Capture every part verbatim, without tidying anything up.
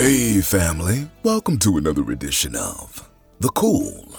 Hey family, welcome to another edition of The Cool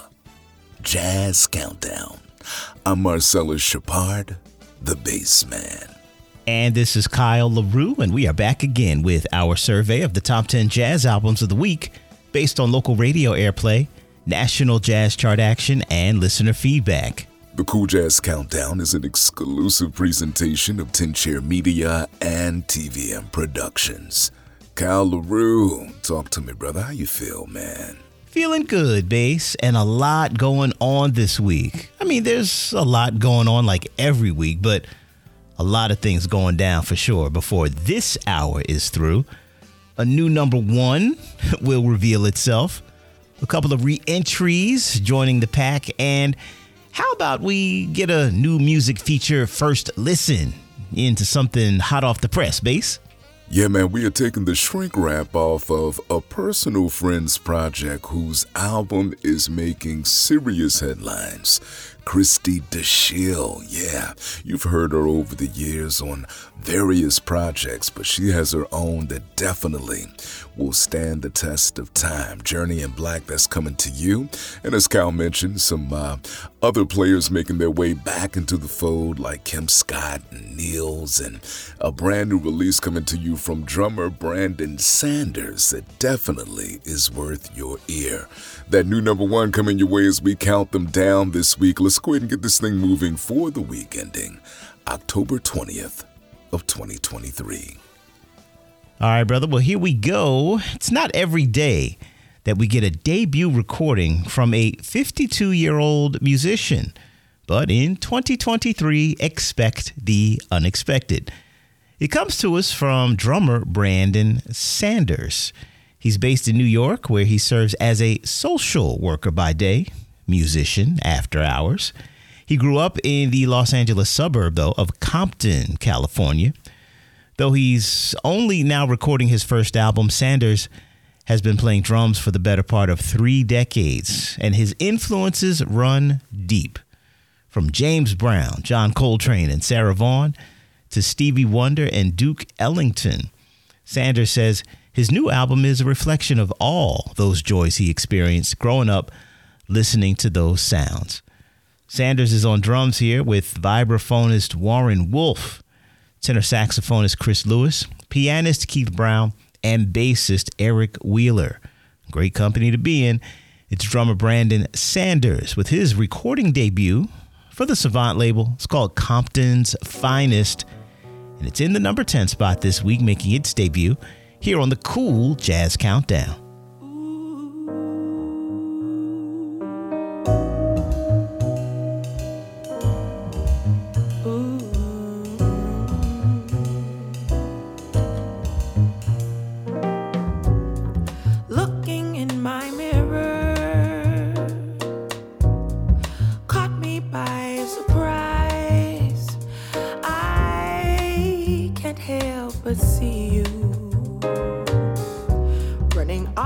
Jazz Countdown. I'm Marcellus Shepard, the bass man. And this is Kyle LaRue, and we are back again with our survey of the top ten jazz albums of the week based on local radio airplay, national jazz chart action, and listener feedback. The Cool Jazz Countdown is an exclusive presentation of Ten Chair Media and T V M Productions. Kyle LaRue, talk to me, brother. How you feel, man? Feeling good, bass, and a lot going on this week. I mean, there's a lot going on like every week, but a lot of things going down for sure before this hour is through. A new number one will reveal itself. A couple of re-entries joining the pack, and how about we get a new music feature first listen into something hot off the press, bass? Yeah, man, we are taking the shrink wrap off of a personal friend's project whose album is making serious headlines. Christy DeShill, yeah, you've heard her over the years on various projects, but she has her own that definitely will stand the test of time. Journey in Black, that's coming to you. And as Kyle mentioned, some uh, other players making their way back into the fold like Kim Scott and Niels, and a brand new release coming to you from drummer Brandon Sanders that definitely is worth your ear. That new number one coming your way as we count them down this week. Let's go ahead and get this thing moving for the week ending October twentieth of twenty twenty-three. All right, brother. Well, here we go. It's not every day that we get a debut recording from a fifty-two-year-old musician. But in twenty twenty-three, expect the unexpected. It comes to us from drummer Brandon Sanders. He's based in New York, where he serves as a social worker by day, musician after hours. He grew up in the Los Angeles suburb, though, of Compton, California. Though he's only now recording his first album, Sanders has been playing drums for the better part of three decades, and his influences run deep. From James Brown, John Coltrane, and Sarah Vaughan to Stevie Wonder and Duke Ellington, Sanders says his new album is a reflection of all those joys he experienced growing up listening to those sounds. Sanders is on drums here with vibraphonist Warren Wolf, tenor saxophonist Chris Lewis, pianist Keith Brown, and bassist Eric Wheeler. Great company to be in. It's drummer Brandon Sanders with his recording debut for the Savant label. It's called Compton's Finest, and it's in the number ten spot this week, making its debut here on the Cool Jazz Countdown. Looking in my mirror caught me by surprise. I can't help but see you running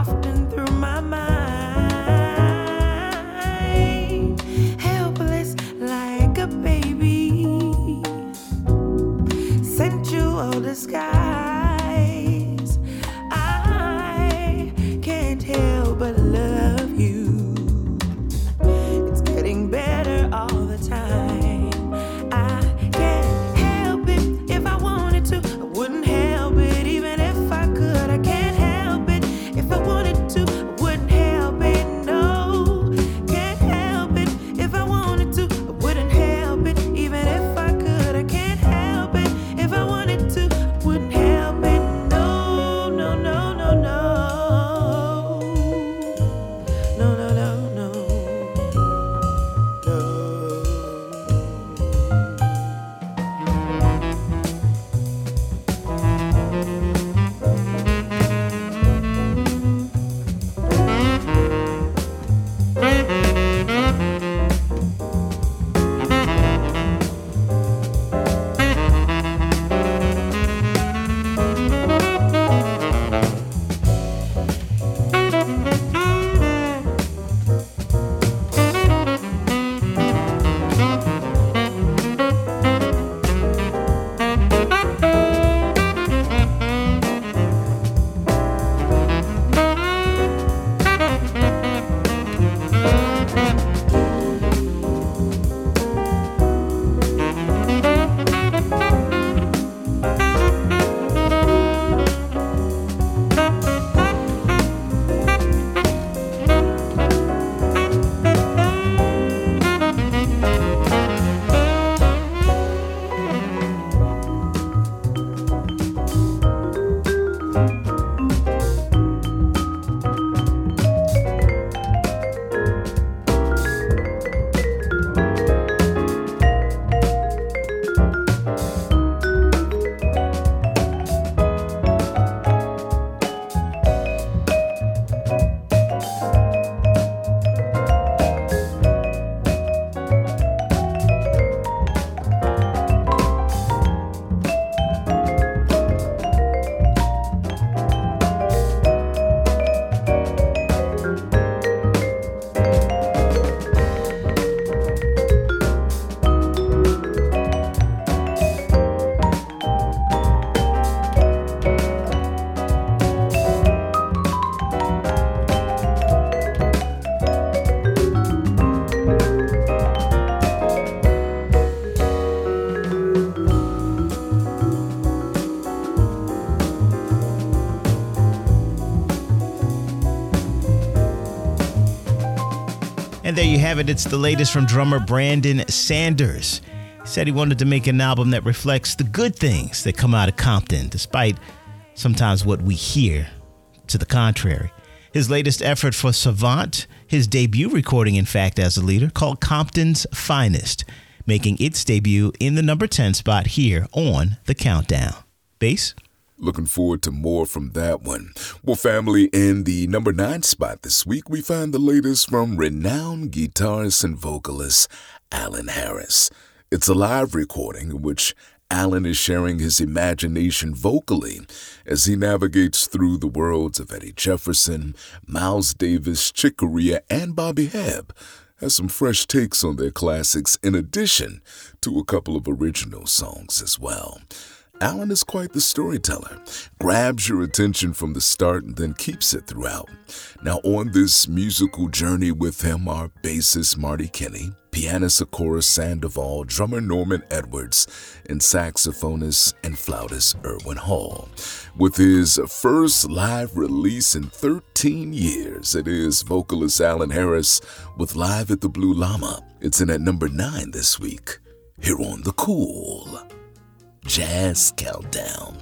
And there you have it. It's the latest from drummer Brandon Sanders. He said he wanted to make an album that reflects the good things that come out of Compton, despite sometimes what we hear to the contrary. His latest effort for Savant, his debut recording, in fact, as a leader, called Compton's Finest, making its debut in the number ten spot here on The Countdown. Bass? Looking forward to more from that one. Well, family, in the number nine spot this week, we find the latest from renowned guitarist and vocalist Alan Harris. It's a live recording in which Alan is sharing his imagination vocally as he navigates through the worlds of Eddie Jefferson, Miles Davis, Chick Corea, and Bobby Hebb. Has some fresh takes on their classics in addition to a couple of original songs as well. Alan is quite the storyteller, grabs your attention from the start and then keeps it throughout. Now on this musical journey with him are bassist Marty Kinney, pianist Sakura Sandoval, drummer Norman Edwards, and saxophonist and flautist Erwin Hall. With his first live release in thirteen years, it is vocalist Alan Harris with Live at the Blue Llama. It's in at number nine this week, here on The Cool Jazz Countdown.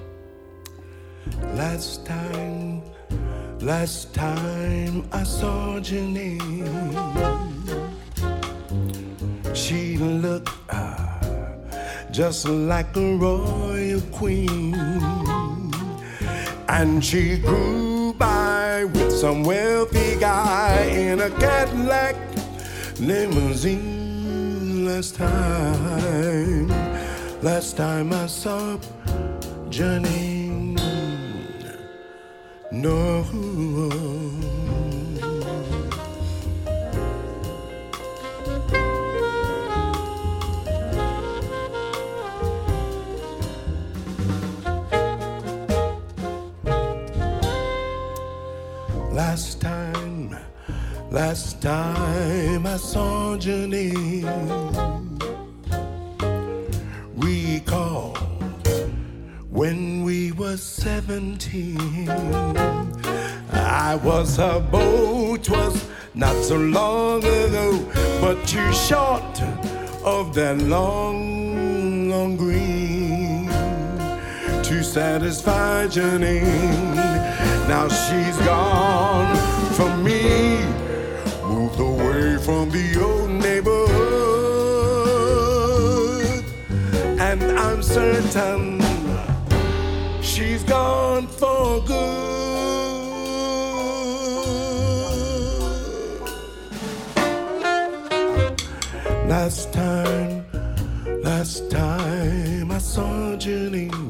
Last time, last time I saw Janine, she looked uh, just like a royal queen, and she grew by with some wealthy guy in a Cadillac limousine. Last time, last time I saw Janine, no. Last time, last time I saw Janine, recall when we were seventeen. I was her beau, 'twas not so long ago, but too short of that long, long green to satisfy Janine. Now she's gone from me, moved away from the old neighborhood, and I'm certain she's gone for good. Last time, last time I saw Janine,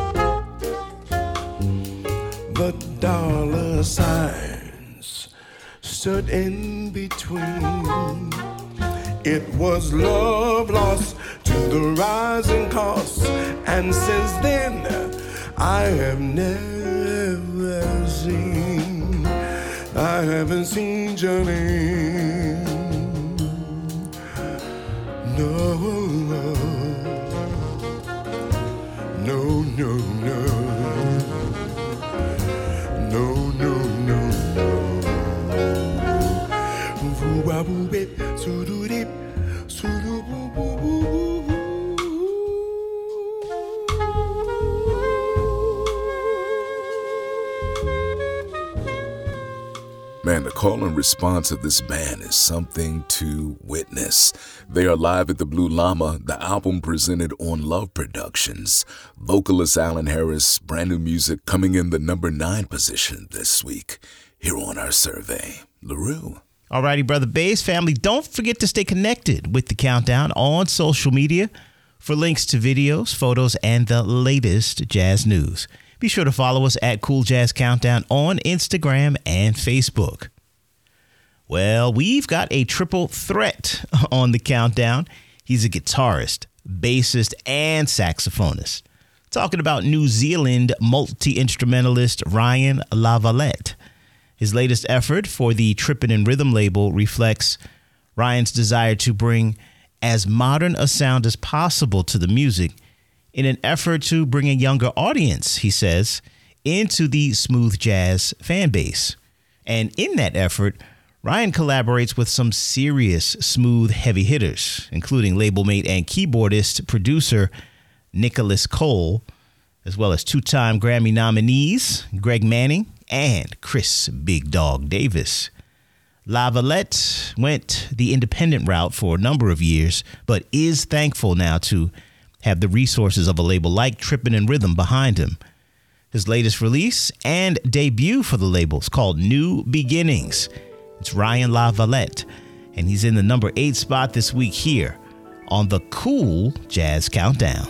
the dollar signs stood in between. It was love lost to the rising costs, and since then I have never seen, I haven't seen Janine. No, no, no, no. No, no, no, no. Woo-wah-woo-bip, soo-doo-dip, soo-doo-boo-boo-boo-boo. Man, the call and response of this band is something to witness. They are live at the Blue Llama, the album presented on Love Productions. Vocalist Alan Harris, brand new music coming in the number nine position this week. Here on our survey, LaRue. Alrighty, Brother Bass family, don't forget to stay connected with The Countdown on social media for links to videos, photos, and the latest jazz news. Be sure to follow us at Cool Jazz Countdown on Instagram and Facebook. Well, we've got a triple threat on The Countdown. He's a guitarist, bassist, and saxophonist. Talking about New Zealand multi-instrumentalist Ryan Lavalette. His latest effort for the Trippin' and Rhythm label reflects Ryan's desire to bring as modern a sound as possible to the music in an effort to bring a younger audience, he says, into the smooth jazz fan base. And in that effort, Ryan collaborates with some serious smooth heavy hitters, including labelmate and keyboardist producer Nicholas Cole, as well as two-time Grammy nominees Greg Manning and Chris Big Dog Davis. La Valette went the independent route for a number of years, but is thankful now to have the resources of a label like Trippin' and Rhythm behind him. His latest release and debut for the label is called New Beginnings. It's Ryan La Valette, and he's in the number eight spot this week here on the Cool Jazz Countdown.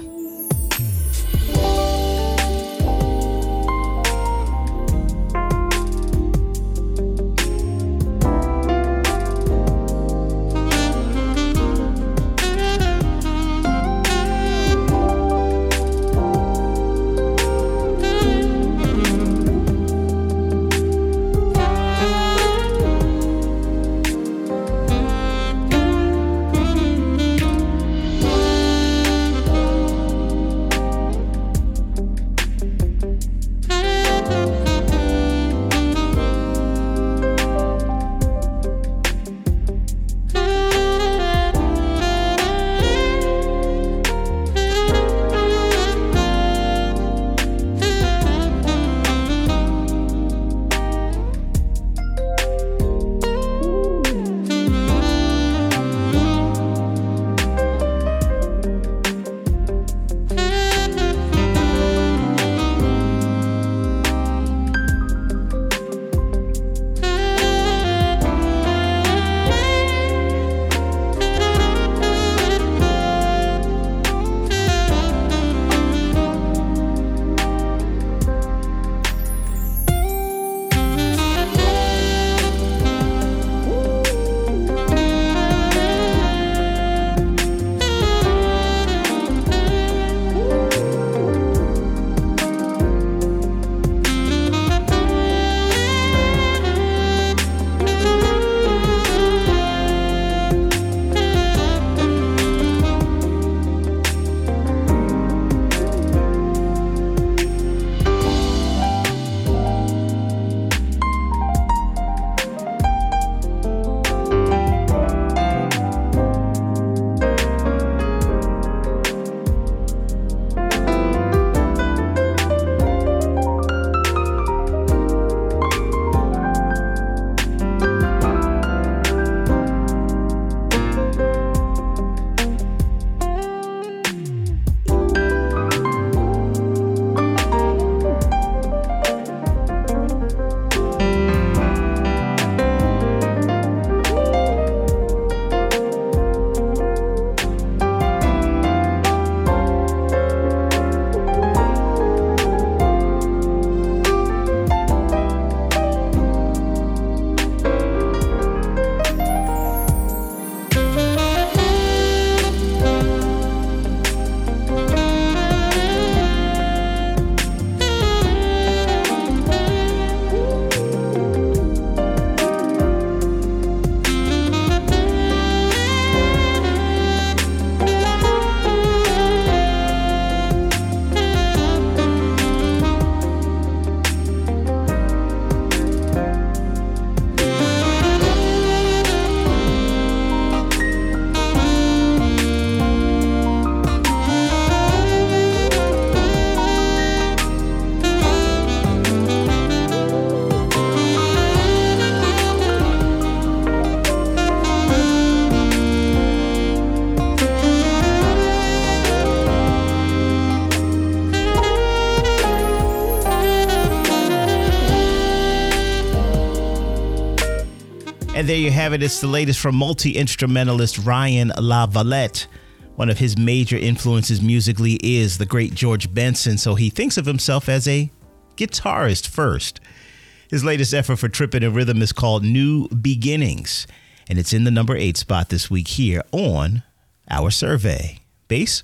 And there you have it. It's the latest from multi-instrumentalist Ryan La Valette. One of his major influences musically is the great George Benson, so he thinks of himself as a guitarist first. His latest effort for Trippin' and Rhythm is called New Beginnings, and it's in the number eight spot this week here on our survey. Bass?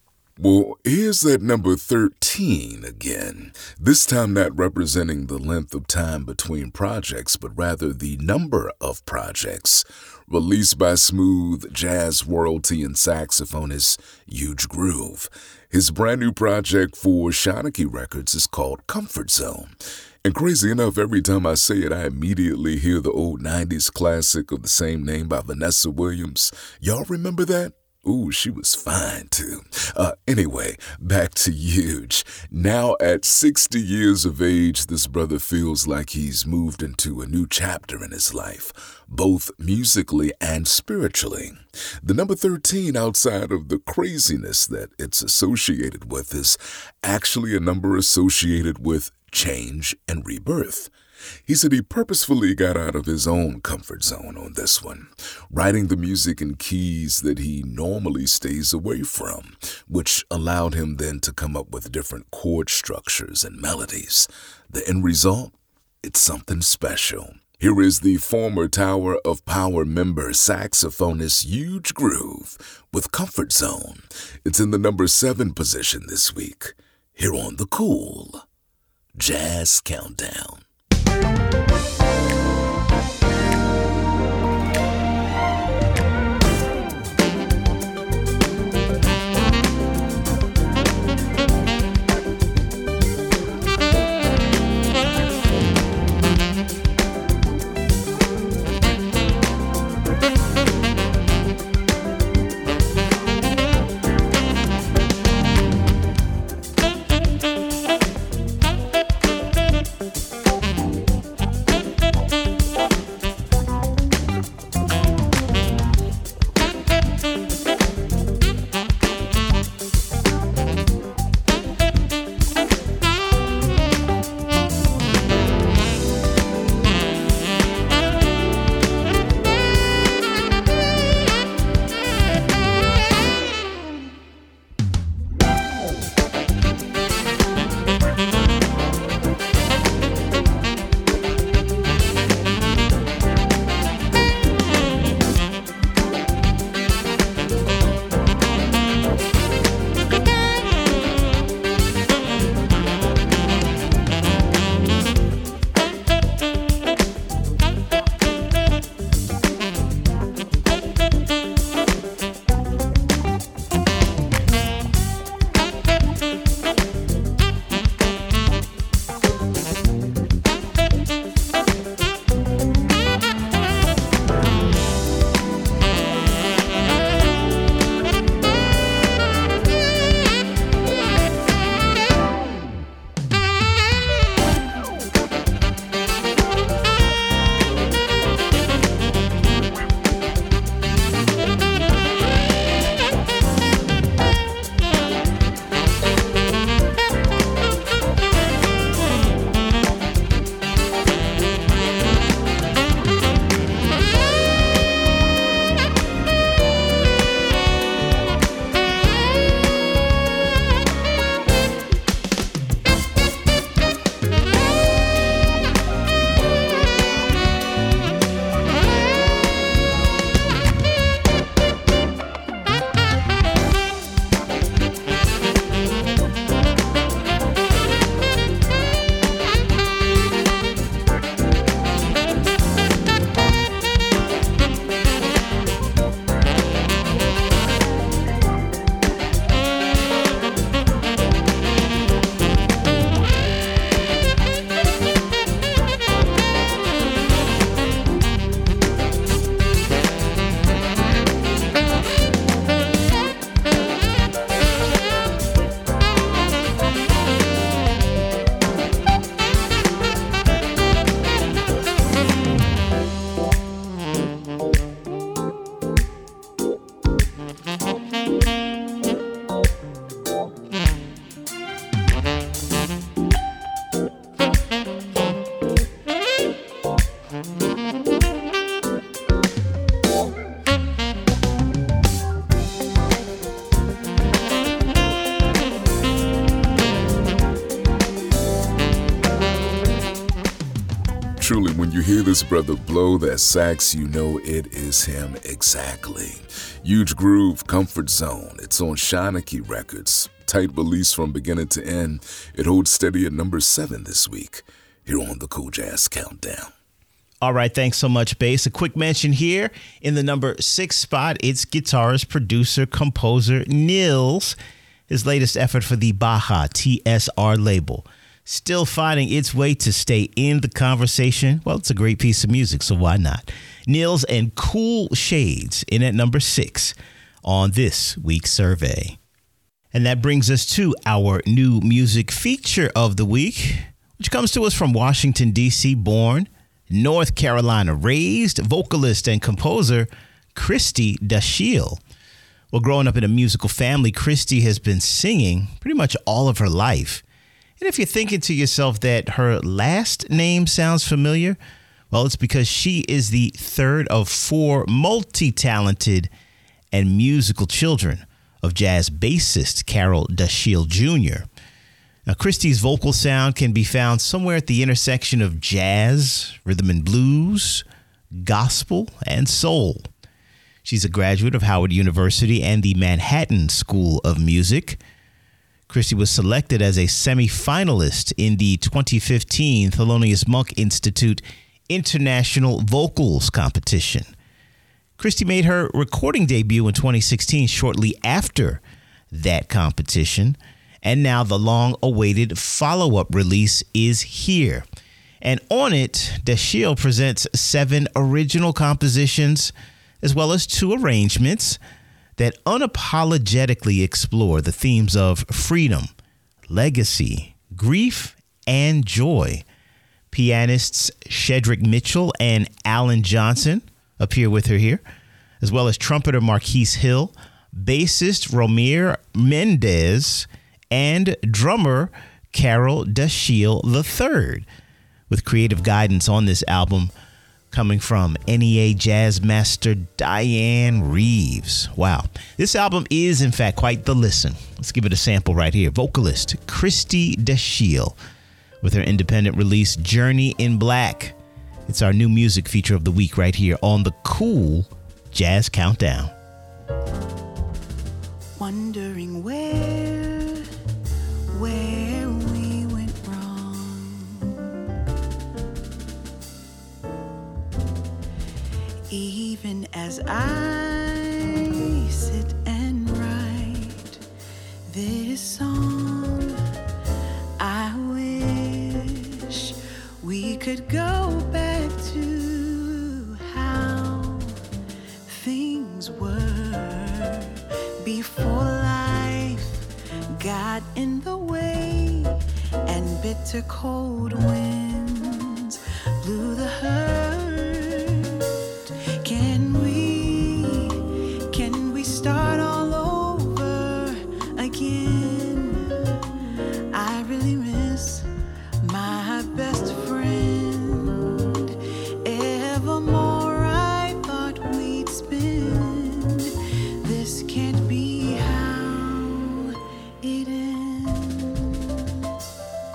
Well, here's that number thirteen again. This time not representing the length of time between projects, but rather the number of projects. Released by smooth jazz royalty and saxophonist Huge Groove. His brand new project for Shanachie Records is called Comfort Zone. And crazy enough, every time I say it, I immediately hear the old nineties classic of the same name by Vanessa Williams. Y'all remember that? Ooh, she was fine, too. Uh, anyway, back to Huge. Now at sixty years of age, this brother feels like he's moved into a new chapter in his life, both musically and spiritually. The number thirteen, outside of the craziness that it's associated with, is actually a number associated with change and rebirth. He said he purposefully got out of his own comfort zone on this one, writing the music in keys that he normally stays away from, which allowed him then to come up with different chord structures and melodies. The end result? It's something special. Here is the former Tower of Power member, saxophonist Huge Groove with Comfort Zone. It's in the number seven position this week, here on the Cool Jazz Countdown. Truly, when you hear this brother blow that sax, you know it is him exactly. Huge Groove, Comfort Zone. It's on Shanachie Records. Tight release from beginning to end. It holds steady at number seven this week, here on the Cool Jazz Countdown. All right, thanks so much, Bass. A quick mention here in the number six spot, it's guitarist, producer, composer Nils. His latest effort for the Baja T S R label. still finding its way to stay in the conversation. Well, it's a great piece of music, so why not? Nils and Cool Shades in at number six on this week's survey. And that brings us to our new music feature of the week, which comes to us from Washington, D C born, North Carolina raised, vocalist and composer Christy Dashiell. Well, growing up in a musical family, Christy has been singing pretty much all of her life. And if you're thinking to yourself that her last name sounds familiar, well, it's because she is the third of four multi-talented and musical children of jazz bassist Carol Dashiell Junior Now, Christy's vocal sound can be found somewhere at the intersection of jazz, rhythm and blues, gospel, and soul. She's a graduate of Howard University and the Manhattan School of Music. Christy was selected as a semi-finalist in the twenty fifteen Thelonious Monk Institute International Vocals Competition. Christy made her recording debut in twenty sixteen, shortly after that competition. And now the long-awaited follow-up release is here. And on it, Dashiell presents seven original compositions, as well as two arrangements that unapologetically explore the themes of freedom, legacy, grief, and joy. Pianists Shedrick Mitchell and Alan Johnson appear with her here, as well as trumpeter Marquise Hill, bassist Romir Mendez, and drummer Carol Dashiell the third, with creative guidance on this album coming from N E A jazz master Diane Reeves. Wow. This album is, in fact, quite the listen. Let's give it a sample right here. Vocalist Christy Dashiell with her independent release, Journey in Black. It's our new music feature of the week right here on the Cool Jazz Countdown. Wondering where, where we went wrong. Even as I sit and write this song, I wish we could go back to how things were before life got in the way and bitter cold winds blew the hurt. Can we, can we start all over again? I really miss my best friend. Evermore I thought we'd spend. This can't be how it ends.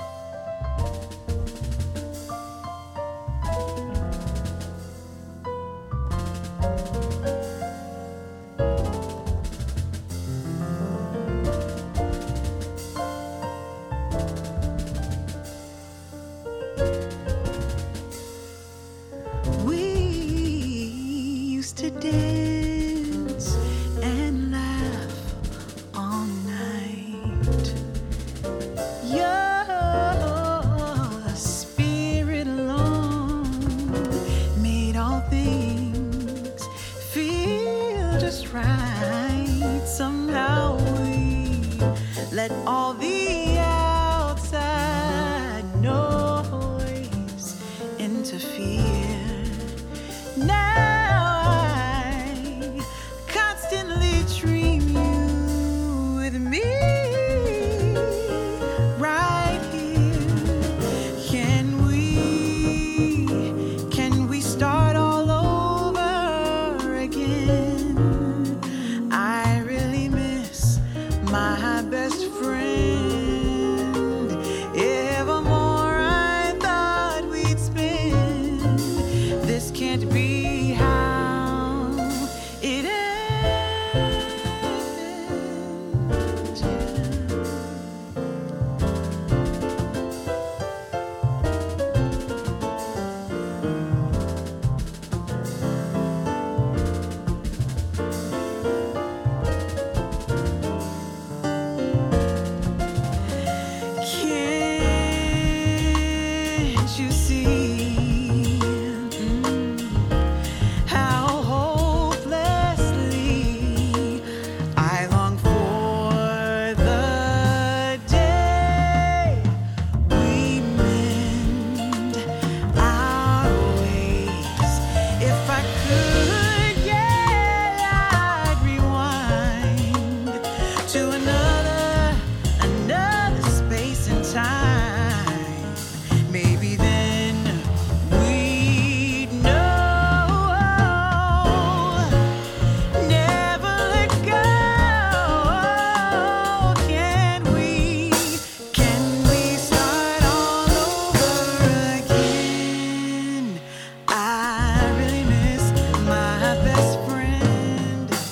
We used to dance and laugh all night. Your spirit alone made all things feel just right. Somehow we let all the outside noise interfere. Now I constantly dream you with me right here. Can we, can we start all over again? I really miss my best friend. Evermore I thought we'd spend. This can't be how it ends.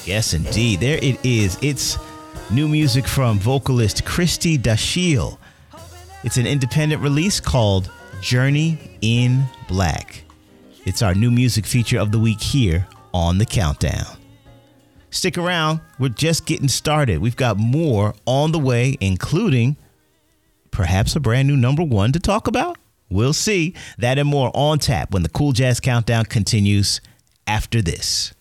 Yes, indeed. There it is. It's new music from vocalist Christy Dashiell. It's an independent release called Journey in Black. It's our new music feature of the week here on The Countdown. Stick around. We're just getting started. We've got more on the way, including perhaps a brand new number one to talk about. We'll see. That and more on tap when the Cool Jazz Countdown continues after this.